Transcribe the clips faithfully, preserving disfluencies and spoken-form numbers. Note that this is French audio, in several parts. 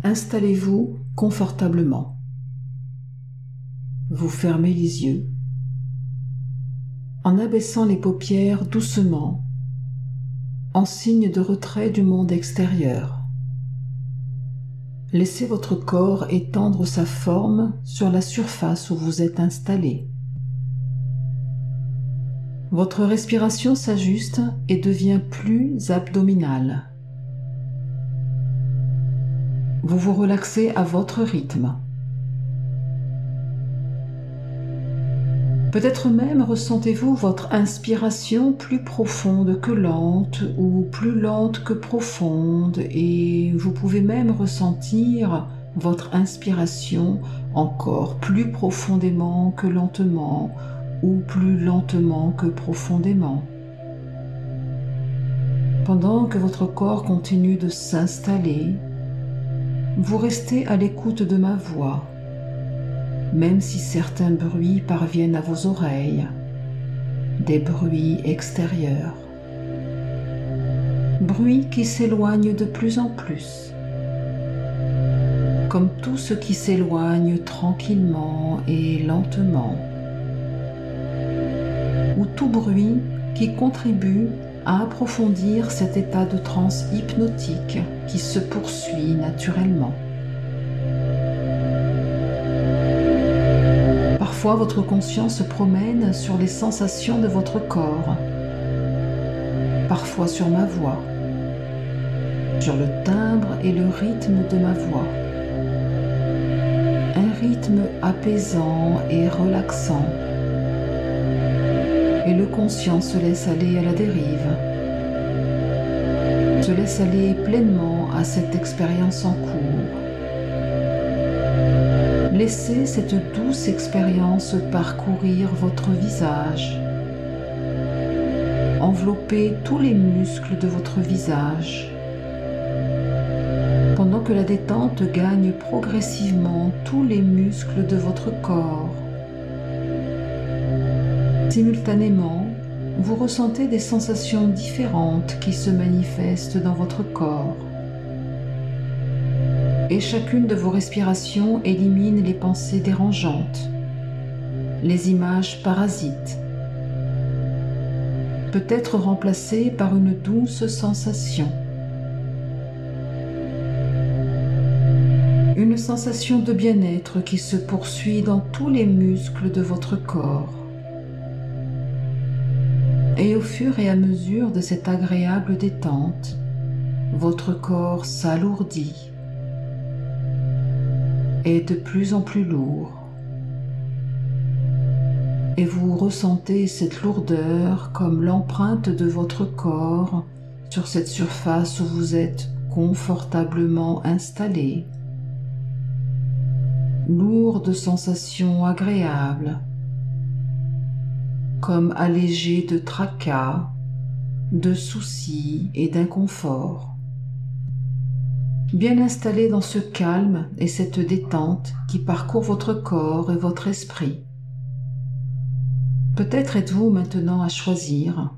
Installez-vous confortablement. Vous fermez les yeux. En abaissant les paupières doucement, en signe de retrait du monde extérieur. Laissez votre corps étendre sa forme sur la surface où vous êtes installé. Votre respiration s'ajuste et devient plus abdominale. Vous vous relaxez à votre rythme. Peut-être même ressentez-vous votre inspiration plus profonde que lente ou plus lente que profonde, et vous pouvez même ressentir votre inspiration encore plus profondément que lentement ou plus lentement que profondément. Pendant que votre corps continue de s'installer, vous restez à l'écoute de ma voix, même si certains bruits parviennent à vos oreilles, des bruits extérieurs, bruits qui s'éloignent de plus en plus, comme tout ce qui s'éloigne tranquillement et lentement, ou tout bruit qui contribue à approfondir cet état de transe hypnotique qui se poursuit naturellement. Parfois, votre conscience se promène sur les sensations de votre corps, parfois sur ma voix, sur le timbre et le rythme de ma voix. Un rythme apaisant et relaxant. Et le conscient se laisse aller à la dérive, se laisse aller pleinement à cette expérience en cours. Laissez cette douce expérience parcourir votre visage, envelopper tous les muscles de votre visage, pendant que la détente gagne progressivement tous les muscles de votre corps. Simultanément, vous ressentez des sensations différentes qui se manifestent dans votre corps. Et chacune de vos respirations élimine les pensées dérangeantes, les images parasites, peut être remplacées par une douce sensation. Une sensation de bien-être qui se poursuit dans tous les muscles de votre corps. Et au fur et à mesure de cette agréable détente, votre corps s'alourdit, est de plus en plus lourd, et vous ressentez cette lourdeur comme l'empreinte de votre corps sur cette surface où vous êtes confortablement installé. Lourde sensation agréable, comme allégé de tracas, de soucis et d'inconfort. Bien installé dans ce calme et cette détente qui parcourt votre corps et votre esprit. Peut-être êtes-vous maintenant à choisir.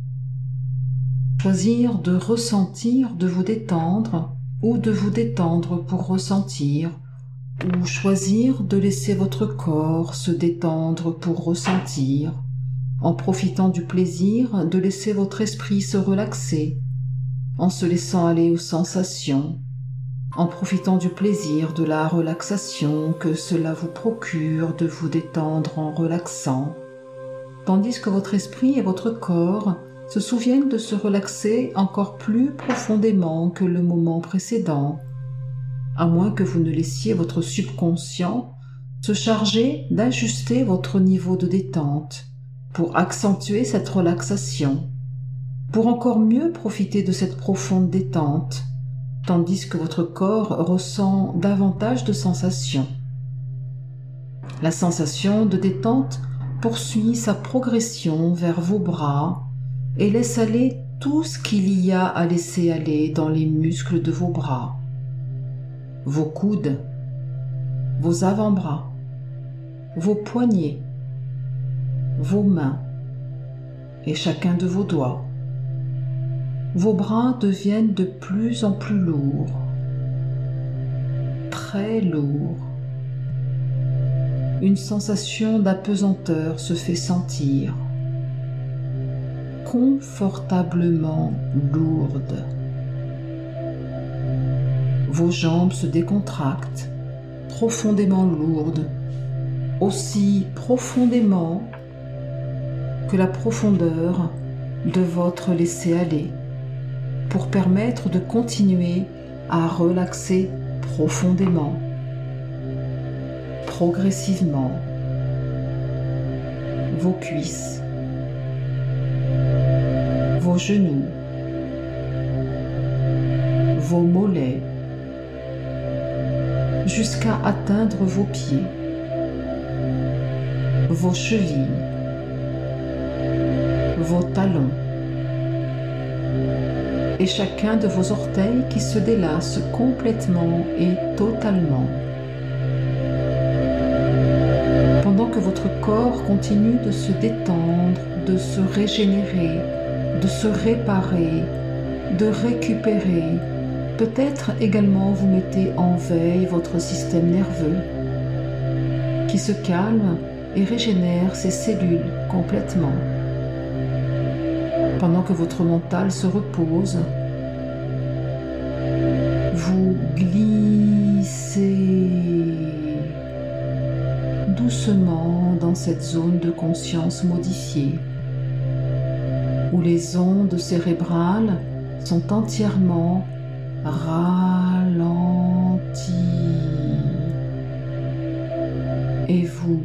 Choisir de ressentir, de vous détendre, ou de vous détendre pour ressentir, ou choisir de laisser votre corps se détendre pour ressentir, en profitant du plaisir de laisser votre esprit se relaxer, en se laissant aller aux sensations, en profitant du plaisir de la relaxation que cela vous procure de vous détendre en relaxant, tandis que votre esprit et votre corps se souviennent de se relaxer encore plus profondément que le moment précédent, à moins que vous ne laissiez votre subconscient se charger d'ajuster votre niveau de détente pour accentuer cette relaxation, pour encore mieux profiter de cette profonde détente, tandis que votre corps ressent davantage de sensations. La sensation de détente poursuit sa progression vers vos bras et laisse aller tout ce qu'il y a à laisser aller dans les muscles de vos bras, vos coudes, vos avant-bras, vos poignets, vos mains et chacun de vos doigts. Vos bras deviennent de plus en plus lourds. très lourd. Une sensation d'apesanteur se fait sentir, confortablement lourde. Vos jambes se décontractent, profondément lourdes, aussi profondément que la profondeur de votre laisser-aller, pour permettre de continuer à relaxer profondément, progressivement, vos cuisses, vos genoux, vos mollets, jusqu'à atteindre vos pieds, vos chevilles, vos talons, et chacun de vos orteils qui se délasse complètement et totalement. Pendant que votre corps continue de se détendre, de se régénérer, de se réparer, de récupérer, peut-être également vous mettez en veille votre système nerveux qui se calme et régénère ses cellules complètement. Pendant que votre mental se repose, vous glissez doucement dans cette zone de conscience modifiée, où les ondes cérébrales sont entièrement ralenties et vous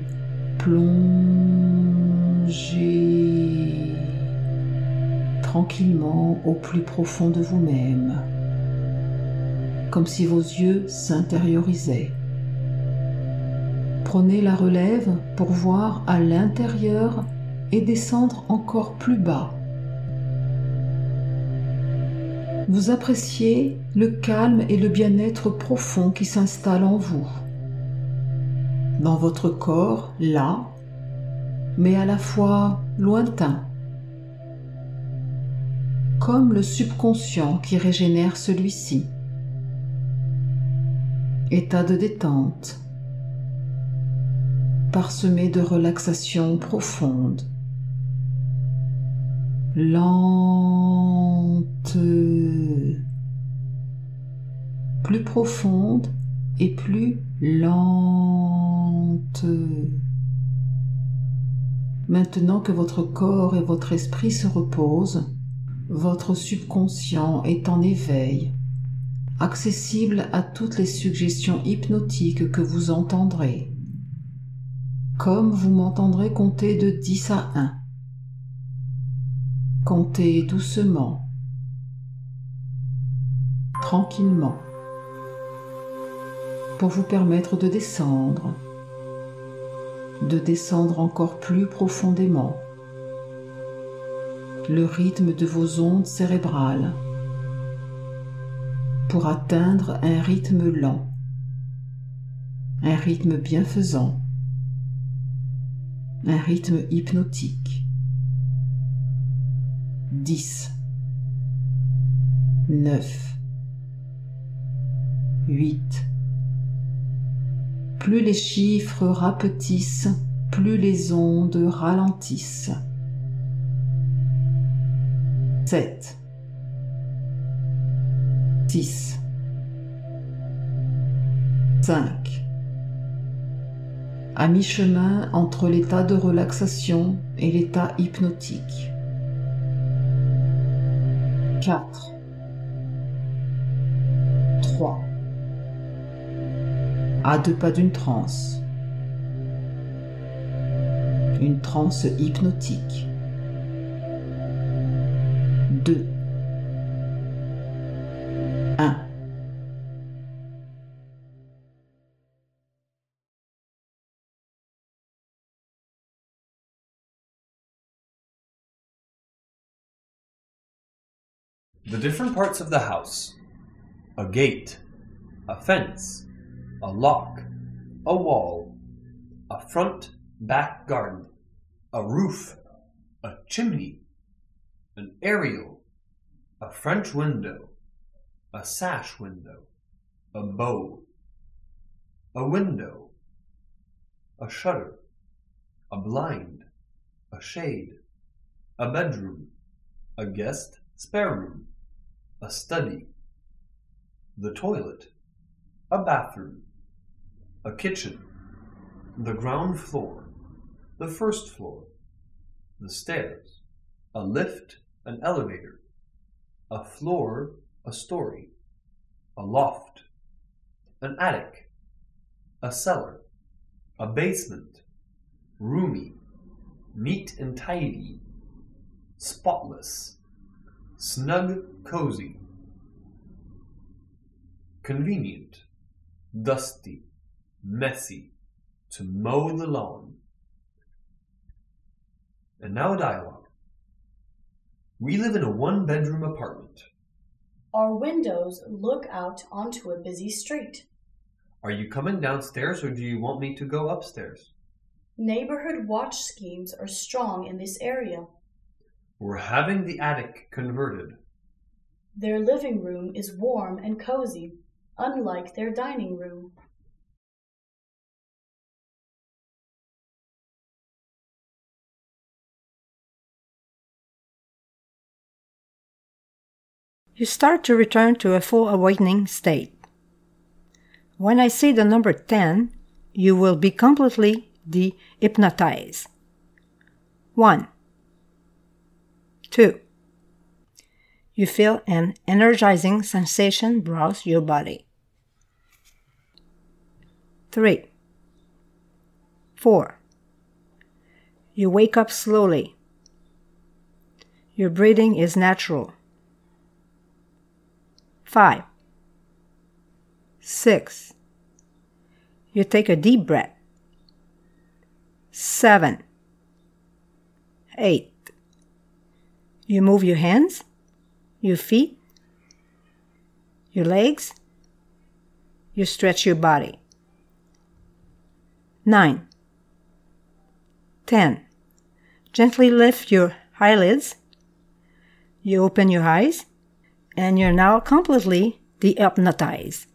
plongez tranquillement au plus profond de vous-même, comme si vos yeux s'intériorisaient. Prenez la relève pour voir à l'intérieur et descendre encore plus bas. Vous appréciez le calme et le bien-être profond qui s'installe en vous, dans votre corps, là, mais à la fois lointain, comme le subconscient qui régénère celui-ci. État de détente, parsemé de relaxation profonde, lente, plus profonde et plus lente. Maintenant que votre corps et votre esprit se reposent, votre subconscient est en éveil, accessible à toutes les suggestions hypnotiques que vous entendrez, comme vous m'entendrez compter de dix à un. Comptez doucement, tranquillement, pour vous permettre de descendre, de descendre encore plus profondément, le rythme de vos ondes cérébrales, pour atteindre un rythme lent, un rythme bienfaisant, un rythme hypnotique. dix, neuf, huit. Plus les chiffres rapetissent, plus les ondes ralentissent. sept, six, cinq. À mi-chemin entre l'état de relaxation et l'état hypnotique. quatre, trois. À deux pas d'une transe. Une transe hypnotique. deux, un. The different parts of the house: a gate, a fence, a lock, a wall, a front back garden, a roof, a chimney, an aerial, a French window, a sash window, a bow, a window, a shutter, a blind, a shade, a bedroom, a guest spare room, a study, the toilet, a bathroom, a kitchen, the ground floor, the first floor, the stairs, a lift, an elevator, a floor, a story, a loft, an attic, a cellar, a basement, roomy, neat and tidy, spotless, snug, cozy, convenient, dusty, messy, to mow the lawn. And now a dialogue. We live in a one-bedroom apartment. Our windows look out onto a busy street. Are you coming downstairs or do you want me to go upstairs? Neighborhood watch schemes are strong in this area. We're having the attic converted. Their living room is warm and cozy, unlike their dining room. You start to return to a full awakening state. When I say the number ten, you will be completely de-hypnotized. One. Two. You feel an energizing sensation browse your body. Three. Four. You wake up slowly. Your breathing is natural. Five. Six. You take a deep breath. Seven. Eight. You move your hands, your feet, your legs. You stretch your body. Nine. Ten. Gently lift your eyelids. You open your eyes, and you're now completely de-hypnotized.